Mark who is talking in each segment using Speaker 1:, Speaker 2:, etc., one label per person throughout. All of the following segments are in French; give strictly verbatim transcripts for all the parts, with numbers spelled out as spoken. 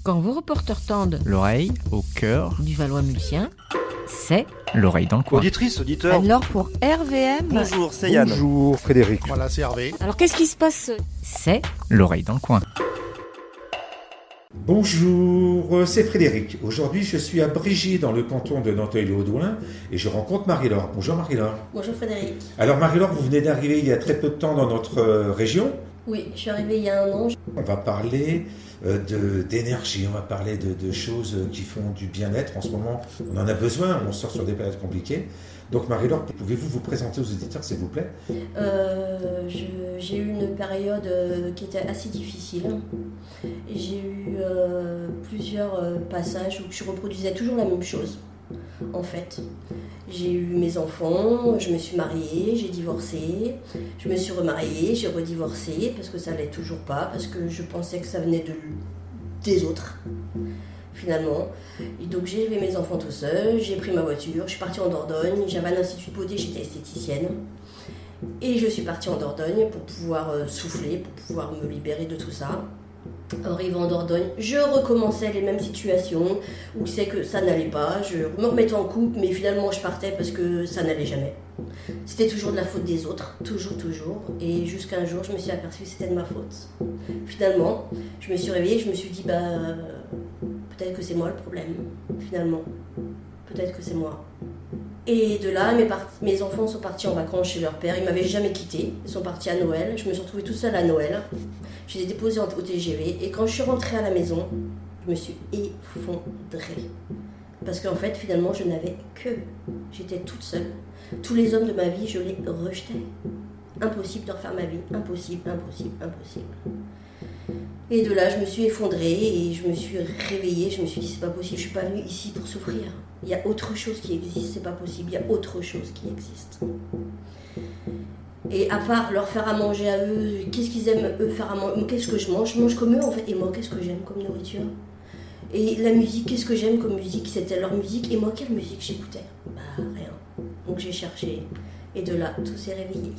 Speaker 1: Quand vos reporters tendent
Speaker 2: l'oreille au cœur
Speaker 1: du Valois-Mulsien, c'est
Speaker 2: l'oreille dans le coin.
Speaker 3: Auditrice, auditeur.
Speaker 1: Alors pour R V M,
Speaker 3: Bonjour, c'est Yann.
Speaker 4: Bonjour Frédéric.
Speaker 5: Voilà, c'est Hervé.
Speaker 1: alors qu'est-ce qui se passe? C'est
Speaker 2: L'oreille dans le coin.
Speaker 4: Bonjour, c'est Frédéric. Aujourd'hui, je suis à Brégy, dans le canton de Nanteuil-le-Haudouin, et je rencontre Marie-Laure. Bonjour Marie-Laure.
Speaker 6: Bonjour Frédéric.
Speaker 4: Alors Marie-Laure, vous venez d'arriver il y a très peu de temps dans notre euh, région.
Speaker 6: Oui, je suis arrivée il y a un an.
Speaker 4: On va parler euh, de, d'énergie, on va parler de, de choses qui font du bien-être. En ce moment, on en a besoin, on sort sur des périodes compliquées. Donc Marie-Laure, pouvez-vous vous présenter aux auditeurs, s'il vous plaît?
Speaker 6: euh, je, J'ai eu une période euh, qui était assez difficile. J'ai eu euh, plusieurs euh, passages où je reproduisais toujours la même chose, en fait. J'ai eu mes enfants, je me suis mariée, j'ai divorcé, je me suis remariée, j'ai redivorcé parce que ça n'allait toujours pas, parce que je pensais que ça venait de, des autres, finalement. Et donc j'ai élevé mes enfants tout seul, j'ai pris ma voiture, je suis partie en Dordogne, j'avais un institut de beauté, j'étais esthéticienne. Et je suis partie en Dordogne pour pouvoir euh, souffler, pour pouvoir me libérer de tout ça. Arrivant en Dordogne, je recommençais les mêmes situations où c'est que ça n'allait pas, je me remettais en couple, mais finalement je partais parce que ça n'allait jamais. C'était toujours de la faute des autres, toujours, toujours. Et jusqu'à un jour, je me suis aperçue que c'était de ma faute. Finalement, je me suis réveillée, je me suis dit, bah, peut-être que c'est moi le problème, finalement. Peut-être que c'est moi. Et de là, mes, part- mes enfants sont partis en vacances chez leur père. Ils ne m'avaient jamais quittée. Ils sont partis à Noël. Je me suis retrouvée toute seule à Noël. Je les ai déposés en- au T G V. Et quand je suis rentrée à la maison, je me suis effondrée. Parce qu'en fait, finalement, je n'avais que. J'étais toute seule. Tous les hommes de ma vie, je les rejetais. Impossible de refaire ma vie. Impossible, impossible, impossible. Et de là, je me suis effondrée et je me suis réveillée. Je me suis dit, c'est pas possible, je suis pas venue ici pour souffrir. Il y a autre chose qui existe, c'est pas possible, il y a autre chose qui existe. Et à part leur faire à manger à eux, qu'est-ce qu'ils aiment eux faire à manger? Qu'est-ce que je mange? Je mange comme eux en fait. Et moi, qu'est-ce que j'aime comme nourriture? Et la musique, qu'est-ce que j'aime comme musique? C'était leur musique. Et moi, quelle musique j'écoutais? Bah, rien. Donc j'ai cherché. Et de là, tout s'est réveillé.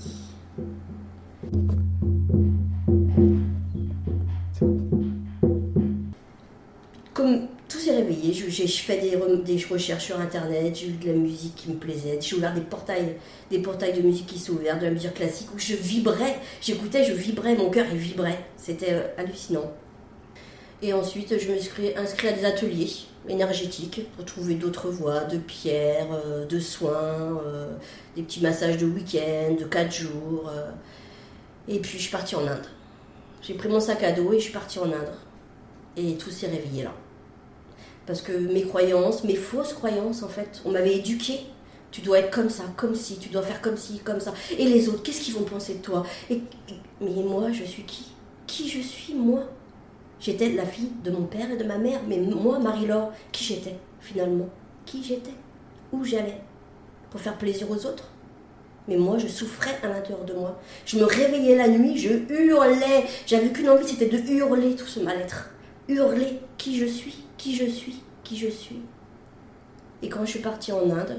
Speaker 6: Comme tout s'est réveillé, je, j'ai fait des, des recherches sur internet, j'ai eu de la musique qui me plaisait, j'ai ouvert des portails, des portails de musique qui sont ouverts, de la musique classique où je vibrais, j'écoutais, je vibrais, mon cœur il vibrait, c'était euh, hallucinant. Et ensuite je me suis inscrite à des ateliers énergétiques pour trouver d'autres voies, de pierres, euh, de soins, euh, des petits massages de week-end, de quatre jours. Euh, et puis je suis partie en Inde. J'ai pris mon sac à dos et je suis partie en Inde. Et tout s'est réveillé là. Parce que mes croyances, mes fausses croyances en fait, on m'avait éduquée. Tu dois être comme ça, comme ci, tu dois faire comme ci, comme ça. Et les autres, qu'est-ce qu'ils vont penser de toi? Et, mais moi, je suis qui? Qui je suis, moi? J'étais la fille de mon père et de ma mère. Mais moi, Marie-Laure, qui j'étais finalement? Qui j'étais? Où j'allais? Pour faire plaisir aux autres? Mais moi, je souffrais à l'intérieur de moi. Je me réveillais la nuit, je hurlais. J'avais qu'une envie, c'était de hurler tout ce mal-être. Hurler qui je suis, qui je suis, qui je suis. Et quand je suis partie en Inde,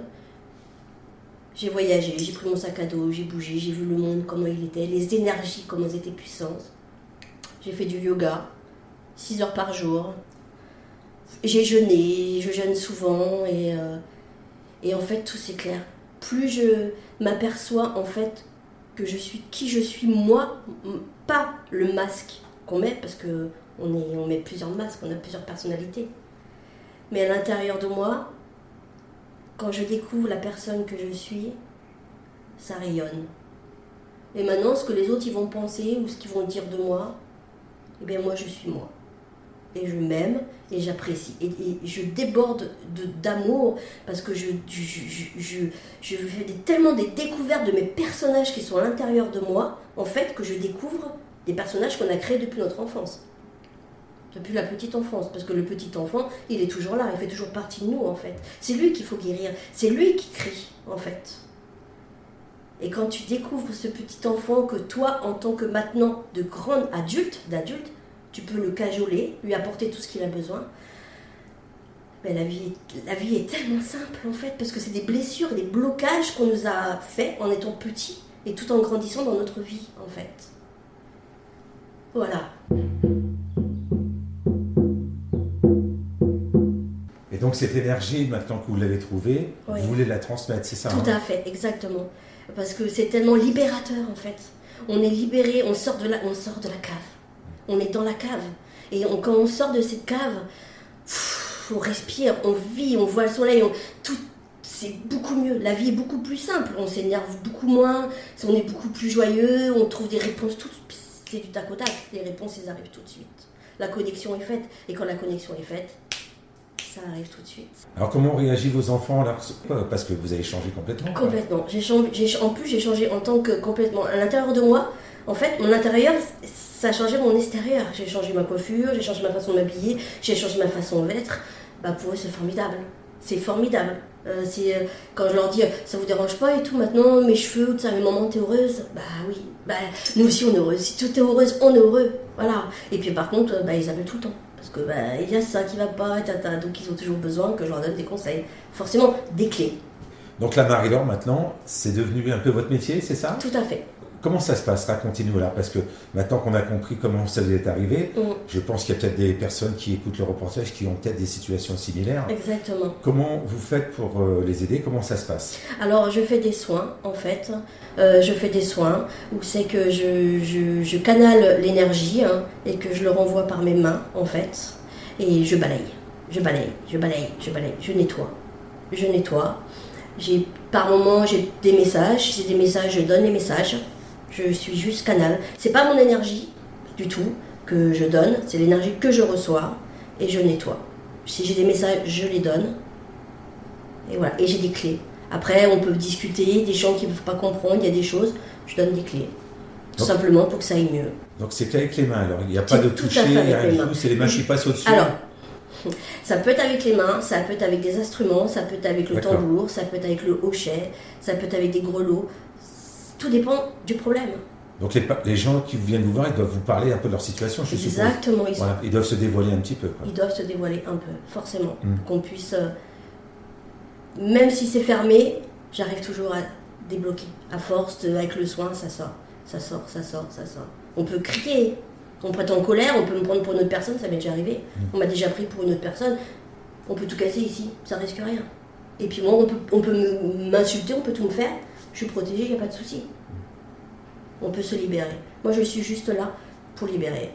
Speaker 6: j'ai voyagé, j'ai pris mon sac à dos, j'ai bougé, j'ai vu le monde, comment il était, les énergies, comment elles étaient puissantes. J'ai fait du yoga, six heures par jour. J'ai jeûné, je jeûne souvent et, euh, et en fait tout s'éclaire. Plus je m'aperçois en fait que je suis qui je suis moi, pas le masque qu'on met parce que On, est, on met plusieurs masques, on a plusieurs personnalités. Mais à l'intérieur de moi, quand je découvre la personne que je suis, ça rayonne. Et maintenant, ce que les autres ils vont penser ou ce qu'ils vont dire de moi, eh bien moi je suis moi. Et je m'aime et j'apprécie. Et, et je déborde de, d'amour parce que je, je, je, je, je fais des, tellement des découvertes de mes personnages qui sont à l'intérieur de moi, en fait, que je découvre des personnages qu'on a créés depuis notre enfance. Depuis la petite enfance, parce que le petit enfant, il est toujours là, il fait toujours partie de nous en fait. C'est lui qu'il faut guérir, c'est lui qui crie en fait. Et quand tu découvres ce petit enfant que toi, en tant que maintenant de grand adulte, d'adulte, tu peux le cajoler, lui apporter tout ce qu'il a besoin, ben la vie, la vie est tellement simple en fait, parce que c'est des blessures, des blocages qu'on nous a faits en étant petits et tout en grandissant dans notre vie en fait. Voilà.
Speaker 4: donc cette énergie, maintenant que vous l'avez trouvée,
Speaker 6: Oui.
Speaker 4: vous voulez la transmettre, c'est ça?
Speaker 6: Tout
Speaker 4: hein
Speaker 6: à fait, exactement. Parce que c'est tellement libérateur en fait. On est libéré, on sort de la, on sort de la cave. On est dans la cave. Et on, quand on sort de cette cave, pff, on respire, on vit, on voit le soleil, on, tout, c'est beaucoup mieux. La vie est beaucoup plus simple. On s'énerve beaucoup moins, on est beaucoup plus joyeux, on trouve des réponses toutes. C'est du tac au tac. Les réponses, elles arrivent tout de suite. La connexion est faite. Et quand la connexion est faite, ça arrive tout de suite.
Speaker 4: Alors comment réagissent vos enfants là? Parce que vous avez changé complètement. quoi.
Speaker 6: Complètement. J'ai changé, j'ai, en plus, j'ai changé en tant que complètement. À l'intérieur de moi, en fait, mon intérieur, ça a changé mon extérieur. J'ai changé ma coiffure, j'ai changé ma façon de m'habiller, j'ai changé ma façon d'être. Bah, pour eux, c'est formidable. C'est formidable. Euh, c'est, euh, quand je leur dis, ça vous dérange pas et tout, maintenant, mes cheveux, ça, mes mamans, t'es heureuse? Bah oui. Bah, nous aussi, on est heureux. Si tout est heureuse, on est heureux. Voilà. Et puis, par contre, bah, ils appellent tout le temps. Parce que bah, il y a ça qui va pas, tata, donc ils ont toujours besoin que je leur donne des conseils. Forcément, des clés.
Speaker 4: Donc la Marie-Laure, maintenant, c'est devenu un peu votre métier, c'est ça?
Speaker 6: Tout à fait.
Speaker 4: Comment ça se passe? Racontez-nous là, parce que maintenant qu'on a compris comment ça vous est arrivé,
Speaker 6: Mm.
Speaker 4: je pense qu'il y a peut-être des personnes qui écoutent le reportage qui ont peut-être des situations similaires.
Speaker 6: Exactement.
Speaker 4: Comment vous faites pour euh, les aider? Comment ça se passe?
Speaker 6: Alors, je fais des soins, en fait. Euh, je fais des soins où c'est que je, je, je canale l'énergie hein, et que je le renvoie par mes mains, en fait. Et je balaye. Je balaye, je balaye, je balaye. Je nettoie. Je nettoie. J'ai, par moments, j'ai des messages. Si c'est des messages, je donne les messages. Je suis juste canal. C'est pas mon énergie du tout que je donne, c'est l'énergie que je reçois et je nettoie. Si j'ai des messages, je les donne. Et voilà. Et j'ai des clés. Après, on peut discuter, des gens qui ne peuvent pas comprendre, il y a des choses, je donne des clés. Tout
Speaker 4: Donc,
Speaker 6: simplement pour que ça aille mieux.
Speaker 4: Donc c'est qu'avec les mains, alors il n'y a pas de
Speaker 6: Tout à
Speaker 4: toucher,
Speaker 6: fait
Speaker 4: il
Speaker 6: avec
Speaker 4: n'y a rien
Speaker 6: les
Speaker 4: du
Speaker 6: mains.
Speaker 4: tout, c'est les mains qui passent au-dessus.
Speaker 6: Alors, ça peut être avec les mains, ça peut être avec des instruments, ça peut être avec le
Speaker 4: D'accord.
Speaker 6: tambour, ça peut être avec le hochet, ça peut être avec des grelots. Tout dépend du problème.
Speaker 4: Donc les, pa- les gens qui viennent vous voir, ils doivent vous parler un peu de leur situation, je suppose.
Speaker 6: Exactement, ils, sont-
Speaker 4: Voilà, ils doivent se dévoiler un petit peu. quoi.
Speaker 6: ils doivent se dévoiler un peu, forcément.
Speaker 4: Mm.
Speaker 6: Pour qu'on puisse, euh, même si c'est fermé, j'arrive toujours à débloquer. À force, de- avec le soin, ça sort, ça sort, ça sort, ça sort. On peut crier, on peut être en colère, on peut me prendre pour une autre personne, ça m'est déjà arrivé. On m'a déjà pris pour une autre personne. On peut tout casser ici, ça risque rien. Et puis moi, on peut, on peut me- m'insulter, on peut tout me faire. Je suis protégée, il n'y a pas de souci. On peut se libérer. Moi, je suis juste là pour libérer.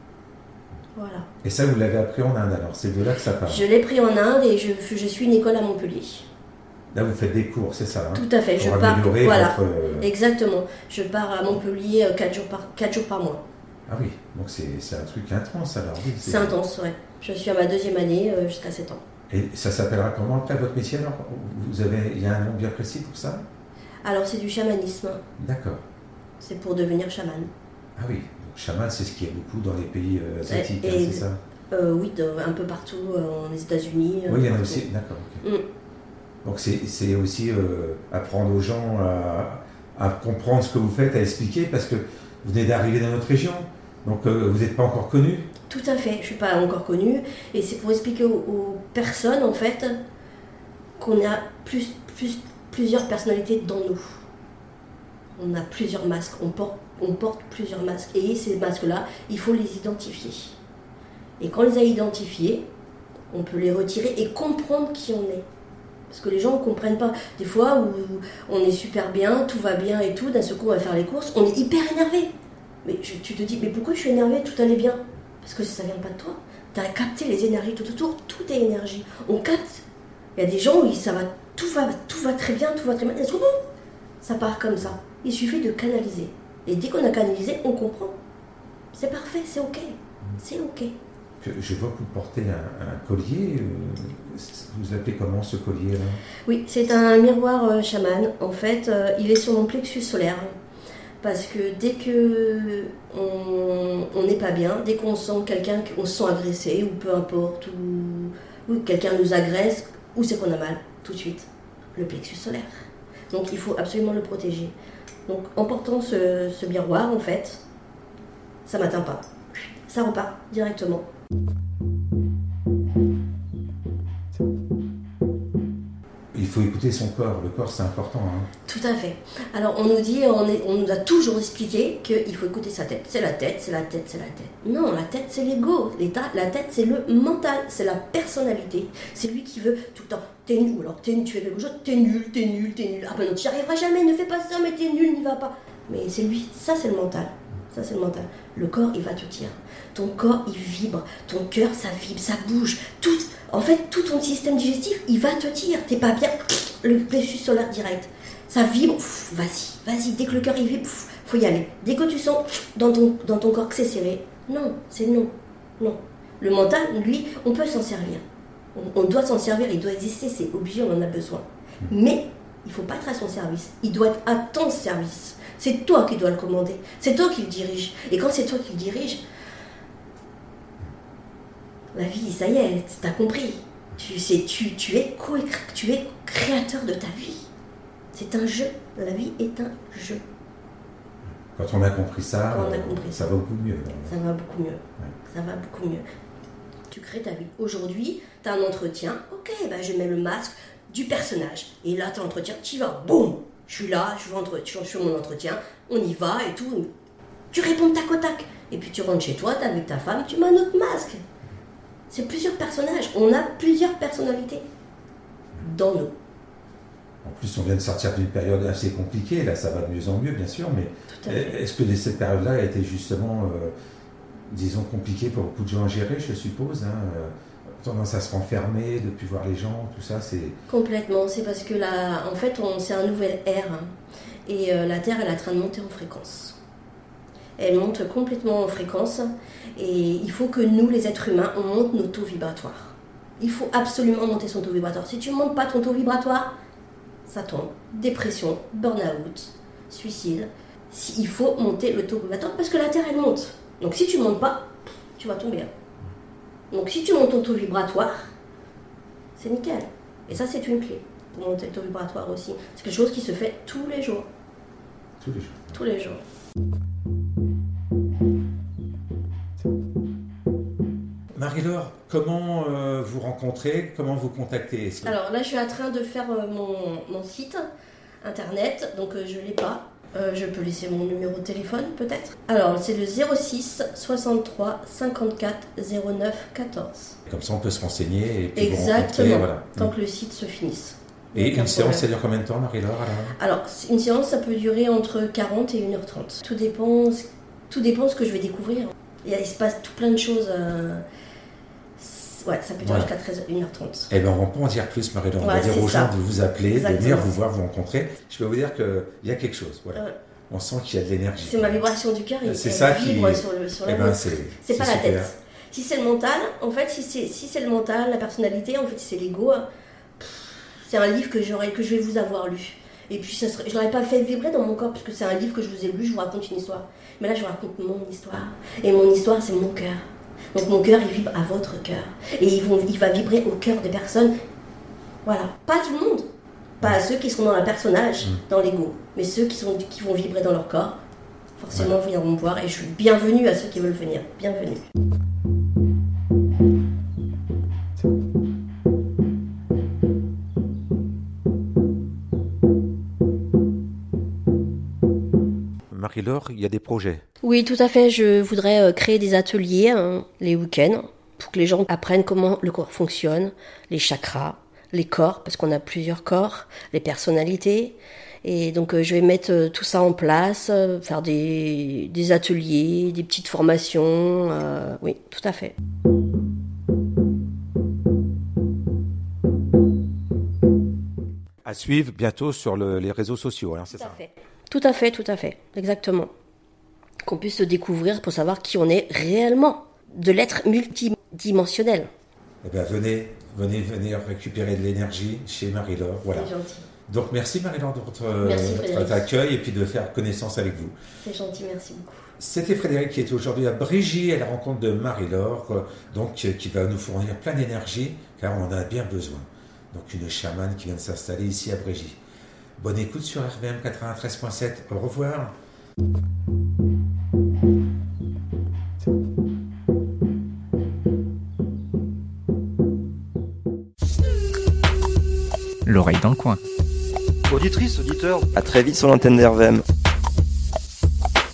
Speaker 6: Voilà.
Speaker 4: Et ça, vous l'avez appris en Inde, alors c'est de là que ça part.
Speaker 6: Je l'ai pris en Inde et je, je suis une école à Montpellier.
Speaker 4: Là, vous faites des cours, c'est ça hein,
Speaker 6: Tout à fait.
Speaker 4: pour
Speaker 6: Je pars.
Speaker 4: améliorer
Speaker 6: Voilà.
Speaker 4: votre... euh,
Speaker 6: Exactement. Je pars à Montpellier quatre jours par, quatre jours par mois.
Speaker 4: Ah oui, donc c'est c'est un truc intense alors. Oui,
Speaker 6: C'est intense, ouais. Je suis à ma deuxième année euh, jusqu'à sept ans.
Speaker 4: Et ça s'appellera comment après votre métier alors? Vous avez, il y a un nom bien précis pour ça?
Speaker 6: Alors, c'est du chamanisme.
Speaker 4: D'accord.
Speaker 6: C'est pour devenir chaman.
Speaker 4: Ah oui, donc chaman, c'est ce qu'il y a beaucoup dans les pays euh, asiatiques,
Speaker 6: Et-
Speaker 4: hein,
Speaker 6: et-
Speaker 4: c'est ça?
Speaker 6: Euh, oui, de- un peu partout, euh, aux États-Unis. euh,
Speaker 4: Oui, il y en a
Speaker 6: partout.
Speaker 4: aussi, d'accord. ok.
Speaker 6: Mm.
Speaker 4: Donc c'est c'est aussi euh, apprendre aux gens à, à comprendre ce que vous faites, à expliquer, parce que vous venez d'arriver dans notre région, donc euh, vous n'êtes pas encore connu.
Speaker 6: Tout à fait, je ne suis pas encore connue. Et c'est pour expliquer aux, aux personnes, en fait, qu'on a plus, plus, plusieurs personnalités dans nous. On a plusieurs masques, on porte, on porte plusieurs masques. Et ces masques-là, il faut les identifier. Et quand on les a identifiés, on peut les retirer et comprendre qui on est. Parce que les gens ne comprennent pas. Des fois où on est super bien, tout va bien et tout, d'un seul coup on va faire les courses, on est hyper énervé. Mais je- tu te dis, mais pourquoi je suis énervé, tout allait bien? Parce que ça vient pas de toi. Tu as capté les énergies tout autour, tout est énergie. On capte. Il y a des gens où ça va, tout va, tout va très bien, tout va très bien. Et souvent, ça part comme ça. Il suffit de canaliser. Et dès qu'on a canalisé, on comprend. C'est parfait, c'est ok. C'est ok.
Speaker 4: Que- Je vois que vous portez un, un collier, euh, vous appelez comment ce collier-là?
Speaker 6: Oui, c'est un miroir euh, chaman. En fait, euh, il est sur mon plexus solaire. Parce que dès que on on n'est pas bien, dès qu'on sent quelqu'un, qu'on se sent agressé, ou peu importe, ou, ou quelqu'un nous agresse, ou c'est qu'on a mal, tout de suite, le plexus solaire. Donc il faut absolument le protéger. Donc en portant ce, ce miroir, en fait, ça m'atteint pas. Ça repart directement.
Speaker 4: Il faut écouter son corps. Le corps, c'est important. Hein.
Speaker 6: Tout à fait. Alors, on nous dit, on, est, on nous a toujours expliqué qu'il faut écouter sa tête. C'est la tête, c'est la tête, c'est la tête. Non, la tête, c'est l'ego. L'état, la tête, c'est le mental. C'est la personnalité. C'est lui qui veut tout le temps. T'es nul, ou alors t'es nul, tu fais quelque chose, t'es nul, t'es nul, t'es nul. Ah ben non, tu n'y arriveras jamais, ne fais pas ça, mais t'es nul, n'y va pas. Mais c'est lui, ça c'est le mental. Ça c'est le mental. Le corps, il va te dire. Ton corps, il vibre. Ton cœur, ça vibre, ça bouge. Tout, en fait, tout ton système digestif, il va te dire. T'es pas bien, le plexus solaire direct. Ça vibre, pff, vas-y, vas-y. Dès que le cœur, il vibre, pff, faut y aller. Dès que tu sens dans ton, dans ton corps que c'est serré, non, c'est non. Non. Le mental, lui, on peut s'en servir. On, on doit s'en servir, il doit exister, c'est obligé, on en a besoin. Mais il ne faut pas être à son service. Il doit être à ton service. C'est toi qui dois le commander. C'est toi qui le dirige. Et quand c'est toi qui le dirige, la vie, ça y est, t'as compris. Tu, sais, tu, tu, es co- tu es créateur de ta vie. C'est un jeu. La vie est un jeu.
Speaker 4: Quand on a compris ça,
Speaker 6: Quand on a compris
Speaker 4: ça
Speaker 6: ça.
Speaker 4: va beaucoup mieux.
Speaker 6: Ça va beaucoup mieux.
Speaker 4: Ouais.
Speaker 6: Ça va beaucoup mieux. Tu crées ta vie. Aujourd'hui, tu as un entretien. Ok, bah, je mets le masque du personnage. Et là, tu as l'entretien. Tu y vas. Boum. Je suis là, je, rentre, je fais mon entretien. On y va et tout. Tu réponds tac au tac. Et puis tu rentres chez toi, tu es avec ta femme, tu mets un autre masque. C'est plusieurs personnages. On a plusieurs personnalités dans nous.
Speaker 4: En plus, on vient de sortir d'une période assez compliquée. Là, ça va de mieux en mieux, bien sûr. Mais
Speaker 6: Tout à fait.
Speaker 4: est-ce que cette période-là a été justement, euh, disons, compliquée pour beaucoup de gens à gérer, je suppose, hein, euh, tendance à se renfermer, de ne plus voir les gens, tout ça, c'est...
Speaker 6: Complètement. C'est parce que là, en fait, on, c'est un nouvel ère. Hein. Et euh, la Terre, elle est en train de monter en fréquence. Elle monte complètement en fréquence. Et il faut que nous, les êtres humains, on monte nos taux vibratoires. Il faut absolument monter son taux vibratoire. Si tu ne montes pas ton taux vibratoire, ça tombe. Dépression, burn-out, suicide. Si, il faut monter le taux vibratoire parce que la Terre, elle monte. Donc si tu ne montes pas, tu vas tomber. Donc si tu montes ton taux vibratoire, c'est nickel. Et ça, c'est une clé pour monter le taux vibratoire aussi. C'est quelque chose qui se fait tous les jours.
Speaker 4: Tous les jours.
Speaker 6: Tous les jours.
Speaker 4: Marie-Laure, comment euh, vous rencontrez, comment vous contactez? Est-ce que...
Speaker 6: Alors là, je suis en train de faire euh, mon, mon site internet, donc euh, je ne l'ai pas. Euh, je peux laisser mon numéro de téléphone peut-être. Alors c'est le zéro six soixante-trois cinquante-quatre zéro neuf quatorze.
Speaker 4: Comme ça, on peut se renseigner et puis vous
Speaker 6: Exactement,
Speaker 4: rencontrer, voilà.
Speaker 6: tant que le site se finisse.
Speaker 4: Et
Speaker 6: Aucun
Speaker 4: une séance,
Speaker 6: problème.
Speaker 4: ça dure combien de temps, Marie-Laure, alors?
Speaker 6: Alors, une séance, ça peut durer entre quarante et une heure trente. Tout dépend, tout dépend de ce que je vais découvrir. Il, y a, il se passe tout plein de choses. Euh, ouais, ça peut durer
Speaker 4: Ouais.
Speaker 6: jusqu'à treize, une heure trente.
Speaker 4: Eh bien, on va pas en dire plus, Marie-Laure. On
Speaker 6: Ouais,
Speaker 4: va dire
Speaker 6: c'est
Speaker 4: aux
Speaker 6: ça.
Speaker 4: gens de vous appeler,
Speaker 6: Exactement.
Speaker 4: de venir vous voir, vous rencontrer. Je peux vous dire qu'il y a quelque chose. Voilà.
Speaker 6: Ouais.
Speaker 4: On sent qu'il y a de l'énergie.
Speaker 6: C'est ma vibration du cœur et
Speaker 4: C'est
Speaker 6: elle
Speaker 4: ça qui-
Speaker 6: vibre sur, le, sur la
Speaker 4: Eh ben,
Speaker 6: vôtre.
Speaker 4: c'est,
Speaker 6: C'est pas la
Speaker 4: super.
Speaker 6: tête. Si c'est le mental, en fait, si c'est, si c'est le mental, la personnalité, en fait, c'est l'ego. hein, C'est un livre que, j'aurais, que je vais vous avoir lu. Et puis, ça serait, je ne l'aurais pas fait vibrer dans mon corps, parce que c'est un livre que je vous ai lu, je vous raconte une histoire. Mais là, je vous raconte mon histoire. Et mon histoire, c'est mon cœur. Donc, mon cœur, il vibre à votre cœur. Et ils vont, il va vibrer au cœur des personnes. Voilà. Pas tout le monde. Pas ceux qui sont dans le personnage,
Speaker 4: Mm.
Speaker 6: dans l'ego. Mais ceux qui, sont, qui vont vibrer dans leur corps, forcément, viendront me voir. Et je suis bienvenue à ceux qui veulent venir. Bienvenue.
Speaker 4: Marie-Laure, il y a des projets.
Speaker 6: Oui, tout à fait. Je voudrais euh, créer des ateliers hein, les week-ends pour que les gens apprennent comment le corps fonctionne, les chakras, les corps, parce qu'on a plusieurs corps, les personnalités. Et donc, euh, je vais mettre euh, tout ça en place, euh, faire des, des ateliers, des petites formations. euh, oui, tout à fait.
Speaker 4: À suivre bientôt sur le- les réseaux sociaux, alors c'est
Speaker 6: Tout à
Speaker 4: ça.
Speaker 6: fait. Tout à fait, tout à fait. Exactement. Qu'on puisse se découvrir pour savoir qui on est réellement. De l'être multidimensionnel.
Speaker 4: Eh bien, venez, venez, venez récupérer de l'énergie chez Marie-Laure. Voilà.
Speaker 6: C'est gentil.
Speaker 4: Donc, merci Marie-Laure de votre,
Speaker 6: Merci,
Speaker 4: votre
Speaker 6: Frédéric.
Speaker 4: accueil et puis de faire connaissance avec vous.
Speaker 6: C'est gentil, merci beaucoup.
Speaker 4: C'était Frédéric qui est aujourd'hui à Brégy à la rencontre de Marie-Laure, euh, donc euh, qui va nous fournir plein d'énergie, car on en a bien besoin. Donc une chamane qui vient de s'installer ici à Brégy. Bonne écoute sur R V M quatre-vingt-treize point sept. Au revoir.
Speaker 2: L'oreille dans le coin.
Speaker 3: Auditrice, auditeur,
Speaker 5: À très vite sur l'antenne d'R V M.